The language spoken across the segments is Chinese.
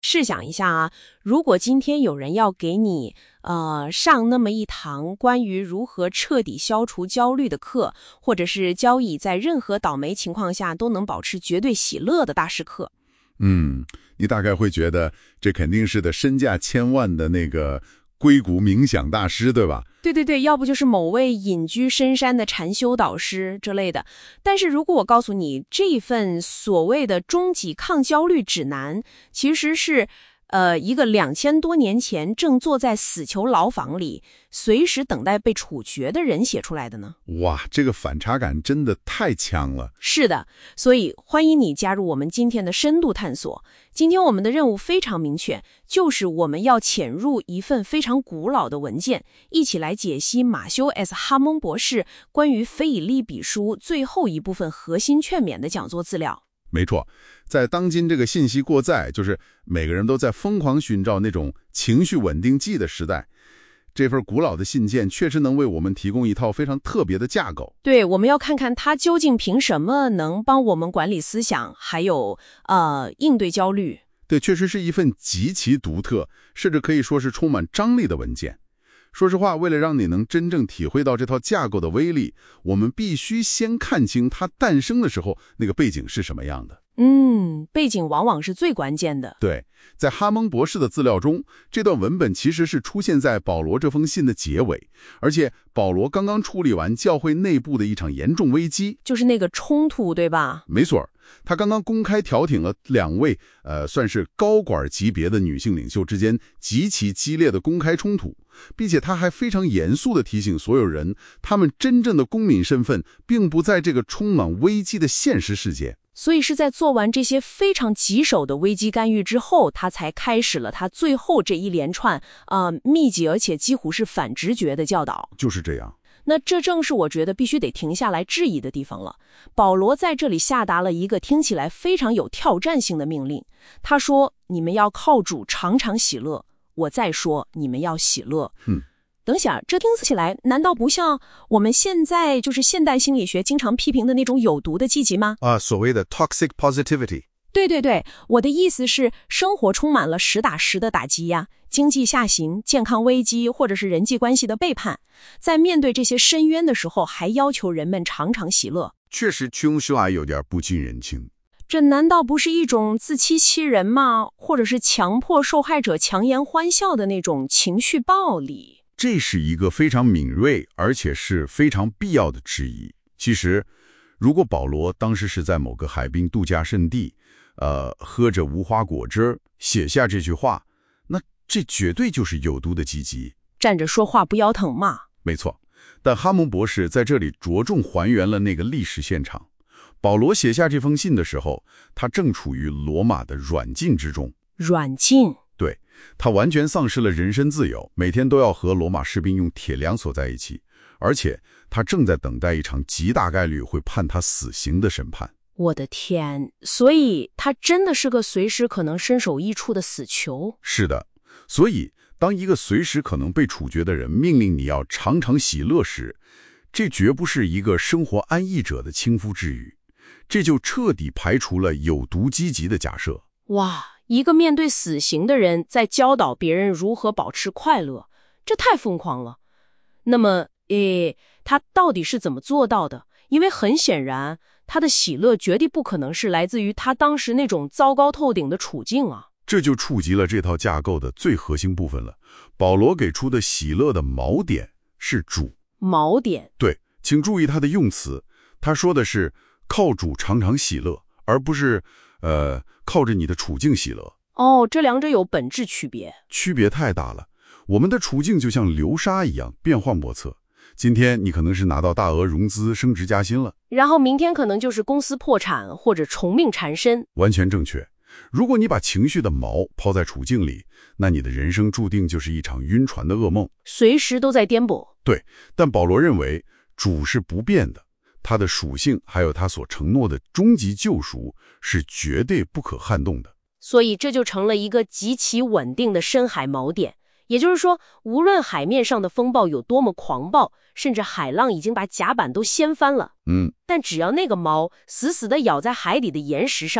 试想一下啊，如果今天有人要给你上那么一堂关于如何彻底消除焦虑的课，或者是教以在任何倒霉情况下都能保持绝对喜乐的大师课， 你大概会觉得这肯定是身价千万的那个硅谷冥想大师，对吧？ 对对对，要不就是某位隐居深山的禅修导师之类的。但是如果我告诉你，这份所谓的终极抗焦虑指南，其实是一个2000多年前正坐在死囚牢房里，随时等待被处决的人写出来的呢？ 哇，这个反差感真的太强了。 是的，所以欢迎你加入我们今天的深度探索。今天我们的任务非常明确，就是我们要潜入一份非常古老的文件，一起来解析马修 ·S. 哈蒙博士关于非以利比书最后一部分核心劝勉的讲座资料。 没错，在当今这个信息过载，就是每个人都在疯狂寻找那种情绪稳定剂的时代，这份古老的信件确实能为我们提供一套非常特别的架构。 对，我们要看看它究竟凭什么能帮我们管理思想，还有应对焦虑。 对，确实是一份极其独特，甚至可以说是充满张力的文件。说实话，为了让你能真正体会到这套架构的威力，我们必须先看清它诞生的时候那个背景是什么样的。 背景往往是最关键的。 对，在哈蒙博士的资料中，这段文本其实是出现在保罗这封信的结尾，而且保罗刚刚处理完教会内部的一场严重危机， 就是那个冲突，对吧？ 没错，他刚刚公开调停了2位算是高管级别的女性领袖之间极其激烈的公开冲突，并且他还非常严肃地提醒所有人，他们真正的公民身份并不在这个充满危机的现实世界。 所以是在做完这些非常棘手的危机干预之后，他才开始了他最后这一连串密集而且几乎是反直觉的教导。 就是这样。 那这正是我觉得必须得停下来质疑的地方了。保罗在这里下达了一个听起来非常有挑战性的命令。他说：“你们要靠主常常喜乐。”我再说：“你们要喜乐。”等下，这听起来难道不像我们现在就是现代心理学经常批评的那种有毒的积极吗？ 所谓的 toxic positivity。 对对对，我的意思是，生活充满了实打实的打击呀，经济下行、健康危机，或者是人际关系的背叛。在面对这些深渊的时候，还要求人们常常喜乐， 确实听起来有点不近人情。 这难道不是一种自欺欺人吗？或者是强迫受害者强颜欢笑的那种情绪暴力？ 这是一个非常敏锐而且是非常必要的质疑。其实，如果保罗当时是在某个海滨度假胜地，喝着无花果汁写下这句话，那这绝对就是有毒的积极。 站着说话不腰疼嘛。 没错，但哈蒙博士在这里着重还原了那个历史现场。保罗写下这封信的时候，他正处于罗马的软禁之中。 软禁？ 对，他完全丧失了人身自由，每天都要和罗马士兵用铁梁锁在一起，而且他正在等待一场极大概率会判他死刑的审判。 我的天，所以他真的是个随时可能身首异处的死囚？ 是的，所以当一个随时可能被处决的人命令你要常常喜乐时，这绝不是一个生活安逸者的轻浮之语，这就彻底排除了有毒积极的假设。 哇，一个面对死刑的人在教导别人如何保持快乐，这太疯狂了。那么他到底是怎么做到的？因为很显然，他的喜乐绝对不可能是来自于他当时那种糟糕透顶的处境啊。 这就触及了这套架构的最核心部分了。保罗给出的喜乐的锚点是主。 锚点？ 对，请注意他的用词，他说的是靠主常常喜乐，而不是靠着你的处境喜乐。 这两者有本质区别。 区别太大了。我们的处境就像流沙一样变幻莫测。今天你可能是拿到大额融资升职加薪了， 然后明天可能就是公司破产或者重命缠身。 完全正确。如果你把情绪的锚抛在处境里，那你的人生注定就是一场晕船的噩梦， 随时都在颠簸。 对，但保罗认为主是不变的，他的属性还有他所承诺的终极救赎是绝对不可撼动的。 所以这就成了一个极其稳定的深海锚点。也就是说，无论海面上的风暴有多么狂暴，甚至海浪已经把甲板都掀翻了，但只要那个锚死死地咬在海底的岩石上，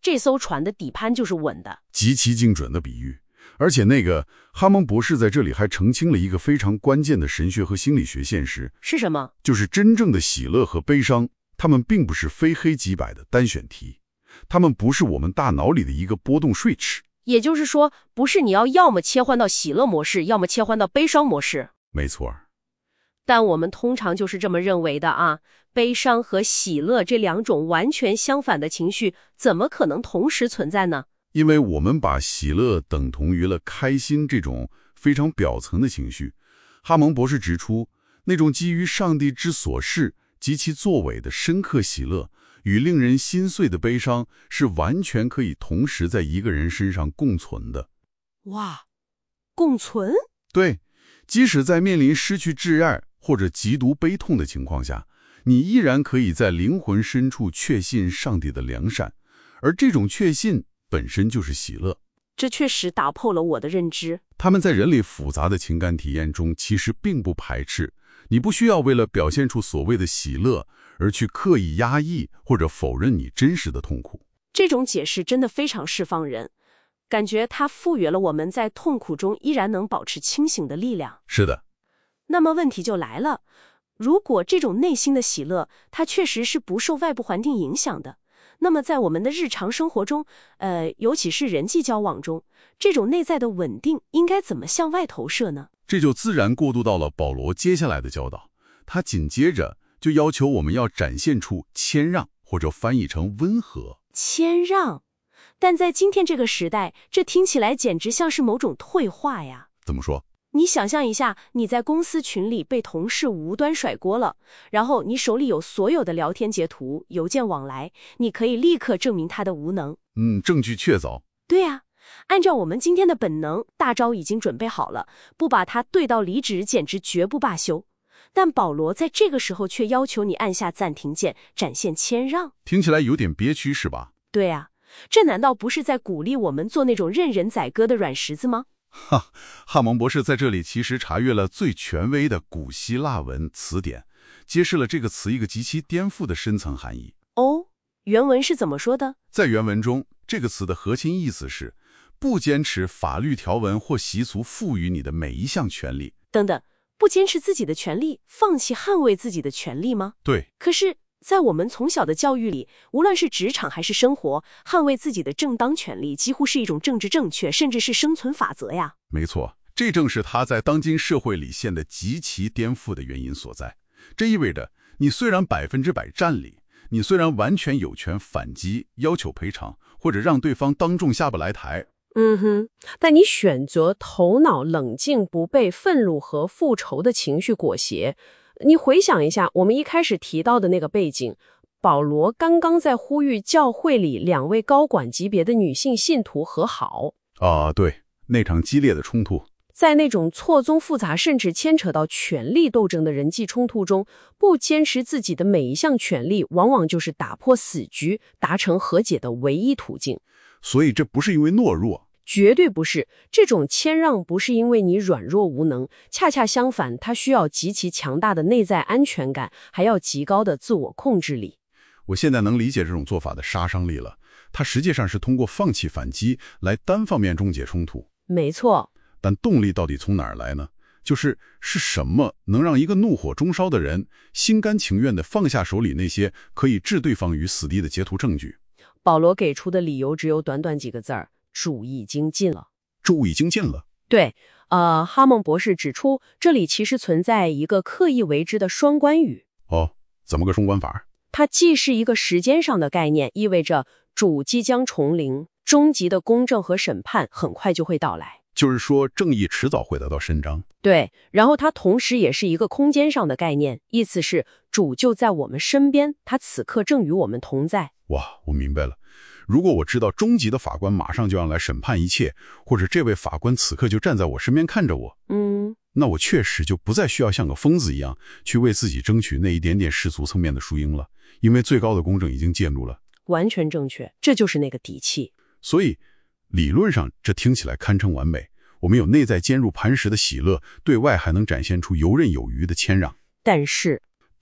这艘船的底盘就是稳的。 极其精准的比喻。而且那个哈蒙博士在这里还澄清了一个非常关键的神学和心理学现实， 是什么？ 就是真正的喜乐和悲伤，它们并不是非黑即白的单选题，它们不是我们大脑里的一个波动 switch。 也就是说，不是你要么切换到喜乐模式，要么切换到悲伤模式。 没错。 但我们通常就是这么认为的啊，悲伤和喜乐这两种完全相反的情绪，怎么可能同时存在呢？ 因为我们把喜乐等同于了开心这种非常表层的情绪。哈蒙博士指出，那种基于上帝之所示及其作为的深刻喜乐与令人心碎的悲伤是完全可以同时在一个人身上共存的。 哇，共存？ 对，即使在面临失去挚爱或者极度悲痛的情况下，你依然可以在灵魂深处确信上帝的良善，而这种确信本身就是喜乐。 这确实打破了我的认知。 他们在人类复杂的情感体验中其实并不排斥，你不需要为了表现出所谓的喜乐而去刻意压抑或者否认你真实的痛苦。 这种解释真的非常释放人，感觉它赋予了我们在痛苦中依然能保持清醒的力量。 是的。 那么问题就来了，如果这种内心的喜乐，它确实是不受外部环境影响的，那么在我们的日常生活中，尤其是人际交往中，这种内在的稳定应该怎么向外投射呢？ 这就自然过渡到了保罗接下来的教导，他紧接着就要求我们要展现出谦让，或者翻译成温和。 谦让，但在今天这个时代，这听起来简直像是某种退化呀。 怎么说？ 你想象一下，你在公司群里被同事无端甩锅了，然后你手里有所有的聊天截图、邮件往来，你可以立刻证明他的无能。 证据确凿。 对啊，按照我们今天的本能，大招已经准备好了，不把他对到离职简直绝不罢休。但保罗在这个时候却要求你按下暂停键，展现谦让。 听起来有点憋屈是吧？ 对啊，这难道不是在鼓励我们做那种任人宰割的软柿子吗？ 哈蒙博士在这里其实查阅了最权威的古希腊文词典，揭示了这个词一个极其颠覆的深层含义。 哦，原文是怎么说的？ 在原文中，这个词的核心意思是不坚持法律条文或习俗赋予你的每一项权利。 等等，不坚持自己的权利，放弃捍卫自己的权利吗？ 对。 可是在我们从小的教育里，无论是职场还是生活，捍卫自己的正当权利几乎是一种政治正确，甚至是生存法则呀。 没错，这正是他在当今社会里显得极其颠覆的原因所在。这意味着，你虽然100%占理，你虽然完全有权反击、要求赔偿，或者让对方当众下不来台， 但你选择头脑冷静，不被愤怒和复仇的情绪裹挟。你回想一下我们一开始提到的那个背景，保罗刚刚在呼吁教会里2位高管级别的女性信徒和好。 对，那场激烈的冲突。 在那种错综复杂甚至牵扯到权力斗争的人际冲突中，不坚持自己的每一项权利，往往就是打破死局、达成和解的唯一途径。 所以这不是因为懦弱， 绝对不是。这种谦让不是因为你软弱无能，恰恰相反，它需要极其强大的内在安全感，还要极高的自我控制力。 我现在能理解这种做法的杀伤力了。它实际上是通过放弃反击来单方面终结冲突。 没错。 但动力到底从哪儿来呢？是什么能让一个怒火中烧的人心甘情愿地放下手里那些可以置对方于死地的截图证据？ 保罗给出的理由只有短短几个字儿：主已经尽了。 主已经尽了。 对，哈蒙博士指出，这里其实存在一个刻意为之的双关语。 怎么个双关法？ 它既是一个时间上的概念，意味着主即将重临，终极的公正和审判很快就会到来。 就是说，正义迟早会得到伸张。 对，然后它同时也是一个空间上的概念，意思是主就在我们身边，他此刻正与我们同在。 哇，我明白了。如果我知道终极的法官马上就要来审判一切，或者这位法官此刻就站在我身边看着我，那我确实就不再需要像个疯子一样去为自己争取那一点点世俗层面的输赢了，因为最高的公正已经介入了。 完全正确，这就是那个底气。 所以理论上这听起来堪称完美，我们有内在坚如磐石的喜乐，对外还能展现出游刃有余的谦让。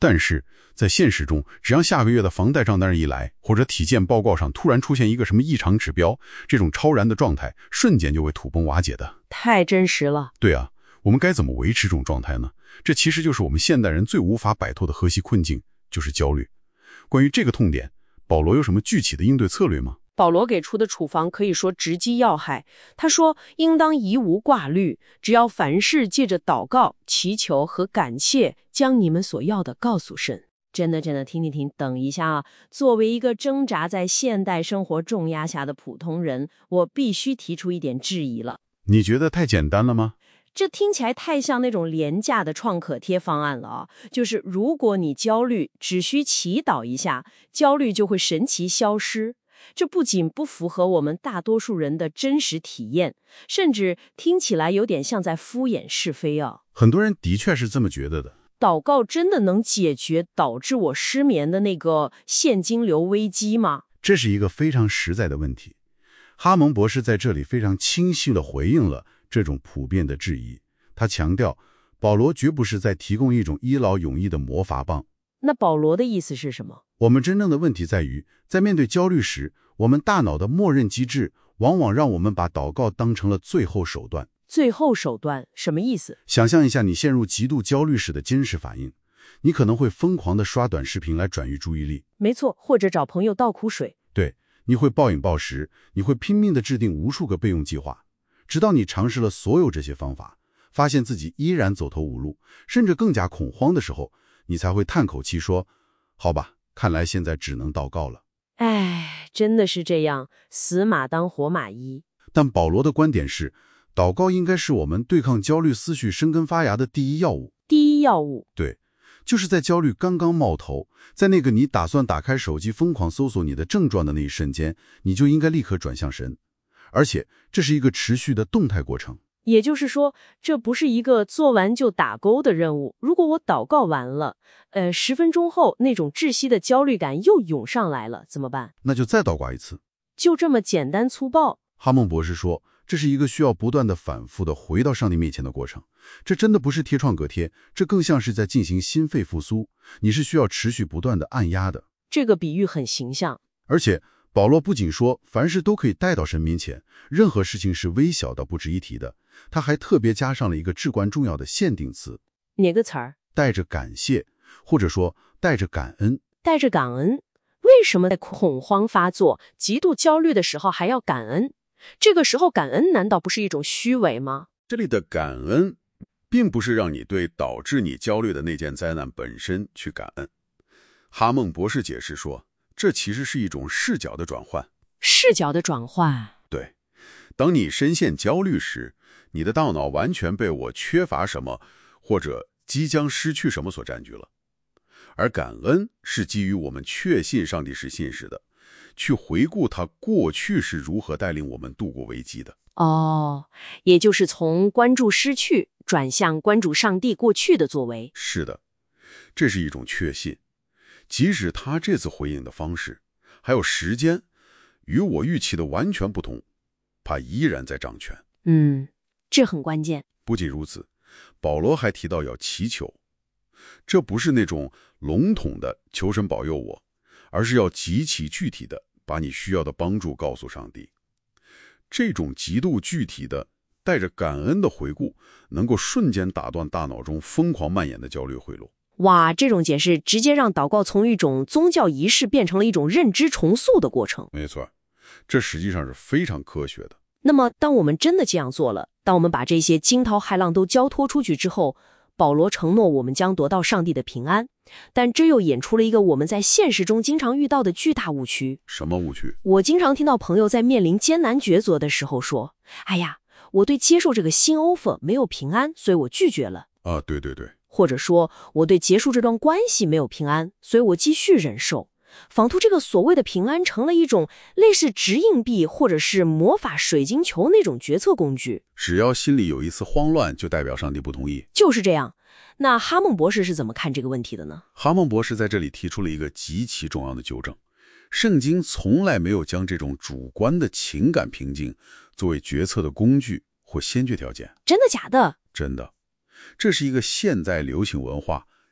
但是在现实中，只要下个月的房贷账单一来，或者体检报告上突然出现一个什么异常指标，这种超然的状态瞬间就会土崩瓦解的。 太真实了。 对啊，我们该怎么维持这种状态呢？这其实就是我们现代人最无法摆脱的核心困境，就是焦虑。关于这个痛点，保罗有什么具体的应对策略吗？ 保罗给出的处方可以说直击要害。他说，应当疑无挂虑，只要凡事借着祷告、祈求和感谢，将你们所要的告诉神。 真的，停，等一下啊！作为一个挣扎在现代生活重压下的普通人，我必须提出一点质疑了。 你觉得太简单了吗？ 这听起来太像那种廉价的创可贴方案了啊！就是如果你焦虑，只需祈祷一下，焦虑就会神奇消失。这不仅不符合我们大多数人的真实体验，甚至听起来有点像在敷衍是非啊。 很多人的确是这么觉得的。 祷告真的能解决导致我失眠的那个现金流危机吗？ 这是一个非常实在的问题。哈蒙博士在这里非常清晰地回应了这种普遍的质疑。他强调，保罗绝不是在提供一种一劳永逸的魔法棒。 那保罗的意思是什么？ 我们真正的问题在于，在面对焦虑时，我们大脑的默认机制往往让我们把祷告当成了最后手段。 最后手段什么意思？ 想象一下你陷入极度焦虑时的真实反应，你可能会疯狂地刷短视频来转移注意力。 没错，或者找朋友倒苦水。 对，你会暴饮暴食，你会拼命地制定无数个备用计划，直到你尝试了所有这些方法，发现自己依然走投无路，甚至更加恐慌的时候，你才会叹口气说，好吧，看来现在只能祷告了。 唉，真的是这样，死马当活马医。 但保罗的观点是，祷告应该是我们对抗焦虑思绪生根发芽的第一要务。 第一要务？ 对，就是在焦虑刚刚冒头，在那个你打算打开手机疯狂搜索你的症状的那一瞬间，你就应该立刻转向神。而且这是一个持续的动态过程。 也就是说，这不是一个做完就打勾的任务。如果我祷告完了，10分钟后那种窒息的焦虑感又涌上来了，怎么办？ 那就再祷告一次。 就这么简单粗暴？ 哈蒙博士说，这是一个需要不断的反复的回到上帝面前的过程。这真的不是贴创可贴，这更像是在进行心肺复苏，你是需要持续不断的按压的。 这个比喻很形象。 而且保罗不仅说凡事都可以带到神面前，任何事情是微小到不值一提的，他还特别加上了一个至关重要的限定词。 哪个词儿？ 带着感谢，或者说带着感恩。 带着感恩？为什么在恐慌发作、极度焦虑的时候还要感恩？这个时候感恩难道不是一种虚伪吗？ 这里的感恩并不是让你对导致你焦虑的那件灾难本身去感恩。哈蒙博士解释说，这其实是一种视角的转换。 视角的转换？ 对，当你深陷焦虑时，你的大脑完全被我缺乏什么或者即将失去什么所占据了。而感恩是基于我们确信上帝是信实的，去回顾他过去是如何带领我们度过危机的。 哦，也就是从关注失去转向关注上帝过去的作为。 是的，这是一种确信。即使他这次回应的方式还有时间与我预期的完全不同，他依然在掌权。 这很关键。 不仅如此，保罗还提到要祈求，这不是那种笼统的求神保佑我，而是要极其具体的把你需要的帮助告诉上帝。这种极度具体的带着感恩的回顾，能够瞬间打断大脑中疯狂蔓延的焦虑回路。 哇，这种解释直接让祷告从一种宗教仪式变成了一种认知重塑的过程。 没错，这实际上是非常科学的。 那么当我们真的这样做了，当我们把这些惊涛骇浪都交托出去之后，保罗承诺我们将得到上帝的平安，但这又演出了一个我们在现实中经常遇到的巨大误区。 什么误区？ 我经常听到朋友在面临艰难抉择的时候说，哎呀，我对接受这个新 offer 没有平安，所以我拒绝了。 对。 或者说我对结束这段关系没有平安，所以我继续忍受。仿佛这个所谓的平安成了一种类似掷硬币或者是魔法水晶球那种决策工具， 只要心里有一丝慌乱，就代表上帝不同意。 就是这样。那哈蒙博士是怎么看这个问题的呢？ 哈蒙博士在这里提出了一个极其重要的纠正。圣经从来没有将这种主观的情感平静作为决策的工具或先决条件。 真的假的？ 真的。这是一个现代流行文化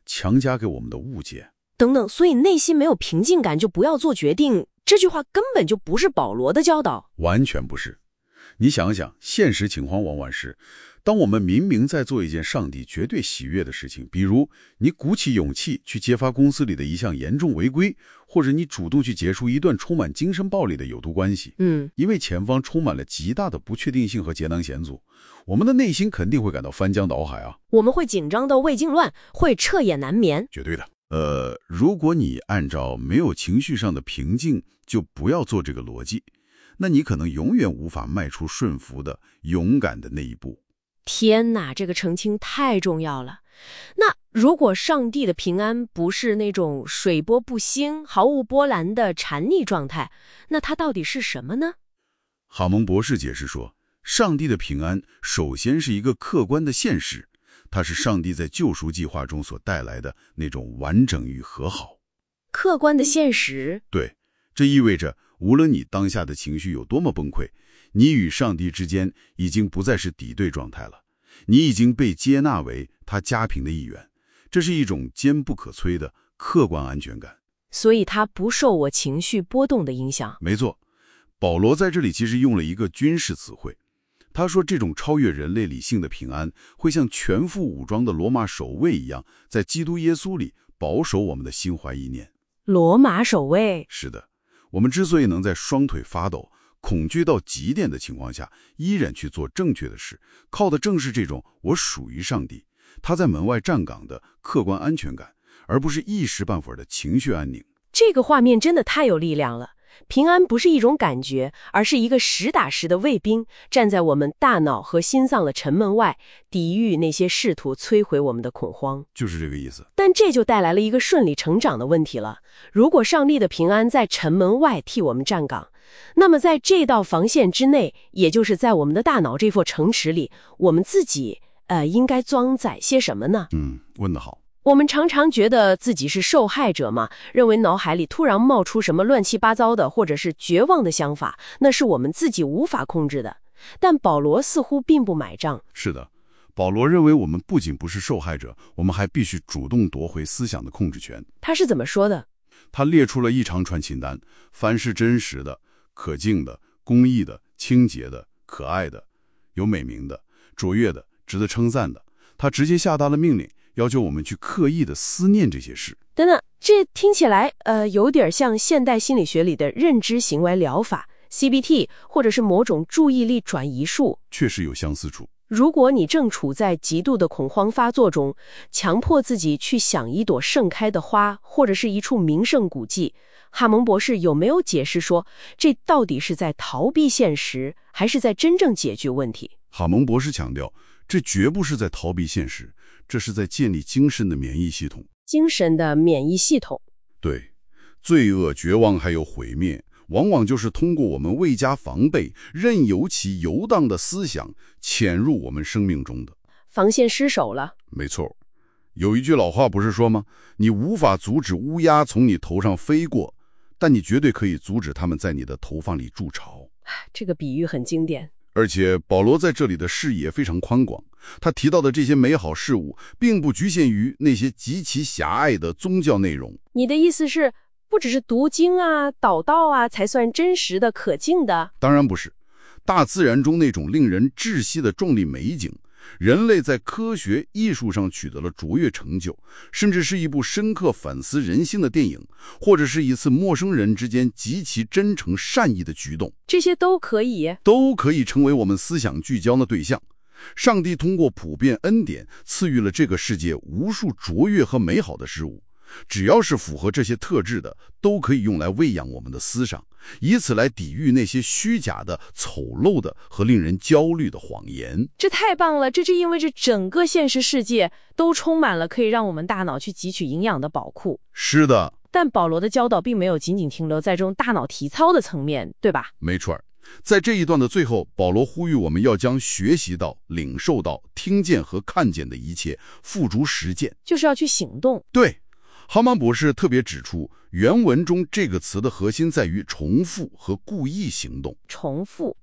强加给我们的误解。 等等，所以内心没有平静感就不要做决定，这句话根本就不是保罗的教导。 完全不是。你想想，现实情况往往是，当我们明明在做一件上帝绝对喜悦的事情，比如你鼓起勇气去揭发公司里的一项严重违规，或者你主动去结束一段充满精神暴力的有毒关系，因为前方充满了极大的不确定性和艰难险阻，我们的内心肯定会感到翻江倒海啊！ 我们会紧张到胃痉乱，会彻夜难眠。 绝对的。如果你按照没有情绪上的平静，就不要做这个逻辑，那你可能永远无法迈出顺服的、勇敢的那一步。 天哪，这个澄清太重要了。那如果上帝的平安不是那种水波不兴、毫无波澜的禅溺状态，那它到底是什么呢？ 哈蒙博士解释说，上帝的平安首先是一个客观的现实，它是上帝在救赎计划中所带来的那种完整与和好。 客观的现实？ 对，这意味着无论你当下的情绪有多么崩溃，你与上帝之间已经不再是敌对状态了，你已经被接纳为他家庭的一员，这是一种坚不可摧的客观安全感。 所以它不受我情绪波动的影响。 没错，保罗在这里其实用了一个军事词汇，他说这种超越人类理性的平安会像全副武装的罗马守卫一样，在基督耶稣里保守我们的心怀意念。 罗马守卫？ 是的，我们之所以能在双腿发抖、恐惧到极点的情况下依然去做正确的事，靠的正是这种我属于上帝，他在门外站岗的客观安全感，而不是一时半会儿的情绪安宁。 这个画面真的太有力量了。平安不是一种感觉，而是一个实打实的卫兵，站在我们大脑和心脏的城门外，抵御那些试图摧毁我们的恐慌。 就是这个意思。 但这就带来了一个顺理成长的问题了。如果上帝的平安在城门外替我们站岗，那么在这道防线之内，也就是在我们的大脑这座城池里，我们自己应该装载些什么呢？ 问得好。 我们常常觉得自己是受害者嘛，认为脑海里突然冒出什么乱七八糟的或者是绝望的想法，那是我们自己无法控制的。但保罗似乎并不买账。 是的，保罗认为我们不仅不是受害者，我们还必须主动夺回思想的控制权。 他是怎么说的？ 他列出了一长串清单，凡是真实的、可敬的、公义的、清洁的、可爱的、有美名的、卓越的、值得称赞的，他直接下达了命令，要求我们去刻意的思念这些事。 等等，这听起来有点像现代心理学里的认知行为疗法 CBT， 或者是某种注意力转移术。 确实有相似处。 如果你正处在极度的恐慌发作中，强迫自己去想一朵盛开的花，或者是一处名胜古迹，哈蒙博士有没有解释说，这到底是在逃避现实，还是在真正解决问题？ 哈蒙博士强调，这绝不是在逃避现实，这是在建立精神的免疫系统。 精神的免疫系统。 对，罪恶、绝望还有毁灭，往往就是通过我们未加防备、任由其游荡的思想潜入我们生命中的。 防线失守了。 没错，有一句老话不是说吗？你无法阻止乌鸦从你头上飞过，但你绝对可以阻止它们在你的头发里筑巢。 这个比喻很经典。 而且保罗在这里的视野非常宽广，他提到的这些美好事物并不局限于那些极其狭隘的宗教内容。 你的意思是，不只是读经啊、祷告啊才算真实的、可敬的？ 当然不是。大自然中那种令人窒息的壮丽美景，人类在科学艺术上取得了卓越成就，甚至是一部深刻反思人性的电影，或者是一次陌生人之间极其真诚善意的举动， 这些都可以成为我们思想聚焦的对象。上帝通过普遍恩典赐予了这个世界无数卓越和美好的事物，只要是符合这些特质的，都可以用来喂养我们的思想，以此来抵御那些虚假的、丑陋的和令人焦虑的谎言。 这太棒了，这就意味着整个现实世界都充满了可以让我们大脑去汲取营养的宝库。 是的。 但保罗的教导并没有仅仅停留在这种大脑体操的层面，对吧？ 没错。在这一段的最后，保罗呼吁我们要将学习到、领受到、听见和看见的一切付诸实践， 就是要去行动。 对。哈曼博士特别指出，原文中这个词的核心在于重复和故意行动。 重复。 对，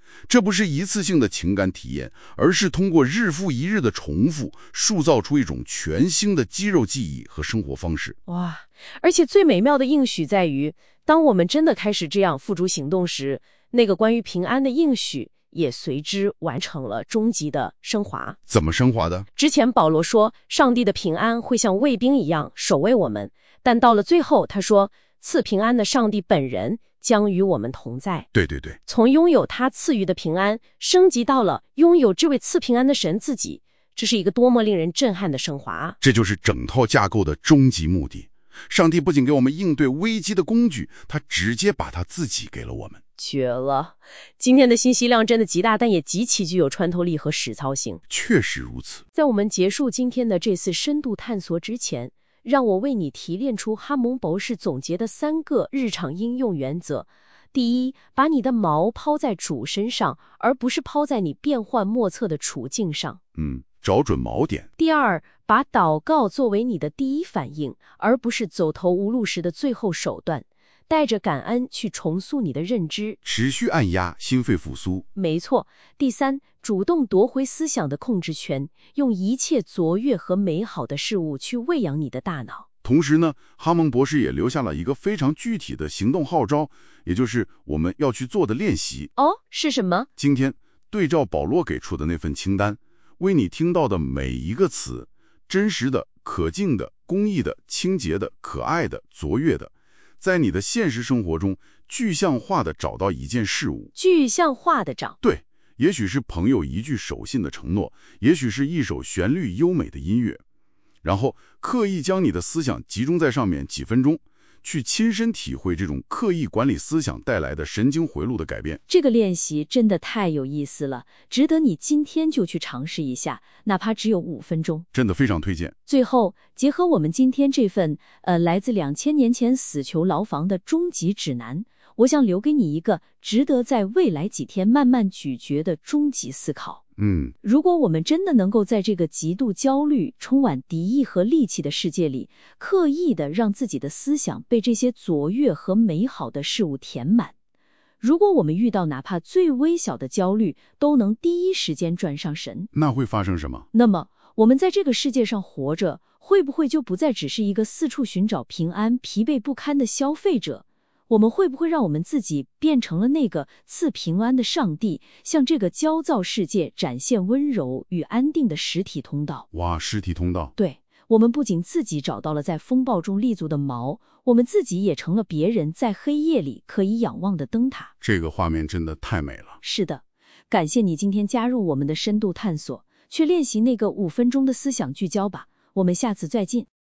这不是一次性的情感体验，而是通过日复一日的重复，塑造出一种全新的肌肉记忆和生活方式。 哇，而且最美妙的应许在于，当我们真的开始这样付诸行动时，那个关于平安的应许也随之完成了终极的升华。 怎么升华的？ 之前保罗说，上帝的平安会像卫兵一样守卫我们，但到了最后，他说，赐平安的上帝本人将与我们同在。 对对对， 从拥有他赐予的平安，升级到了拥有这位赐平安的神自己，这是一个多么令人震撼的升华。 这就是整套架构的终极目的。上帝不仅给我们应对危机的工具，他直接把他自己给了我们。 绝了！今天的信息量真的极大，但也极其具有穿透力和实操性。 确实如此。 在我们结束今天的这次深度探索之前，让我为你提炼出哈蒙博士总结的3个日常应用原则。第一，把你的锚抛在主身上，而不是抛在你变幻莫测的处境上。 找准锚点。 第二，把祷告作为你的第一反应，而不是走投无路时的最后手段。带着感恩去重塑你的认知， 持续按压心肺复苏。 没错。第三，主动夺回思想的控制权，用一切卓越和美好的事物去喂养你的大脑。 同时呢，哈蒙博士也留下了一个非常具体的行动号召，也就是我们要去做的练习。 哦，是什么？ 今天对照保罗给出的那份清单，为你听到的每一个词，真实的、可敬的、公义的、清洁的、可爱的、卓越的，在你的现实生活中具象化的找到一件事物。 具象化的找。 对，也许是朋友一句守信的承诺，也许是一首旋律优美的音乐，然后刻意将你的思想集中在上面几分钟，去亲身体会这种刻意管理思想带来的神经回路的改变。 这个练习真的太有意思了，值得你今天就去尝试一下，哪怕只有5分钟。 真的非常推荐。 最后，结合我们今天这份来自2000年前死囚牢房的终极指南，我想留给你一个值得在未来几天慢慢咀嚼的终极思考。如果我们真的能够在这个极度焦虑、充满敌意和戾气的世界里，刻意的让自己的思想被这些卓越和美好的事物填满，如果我们遇到哪怕最微小的焦虑，都能第一时间转上神， 那会发生什么？ 那么我们在这个世界上活着，会不会就不再只是一个四处寻找平安、疲惫不堪的消费者？我们会不会让我们自己变成了那个赐平安的上帝，向这个焦躁世界展现温柔与安定的实体通道？ 哇，实体通道。 对，我们不仅自己找到了在风暴中立足的锚，我们自己也成了别人在黑夜里可以仰望的灯塔。 这个画面真的太美了。 是的，感谢你今天加入我们的深度探索，去练习那个5分钟的思想聚焦吧。我们下次再见。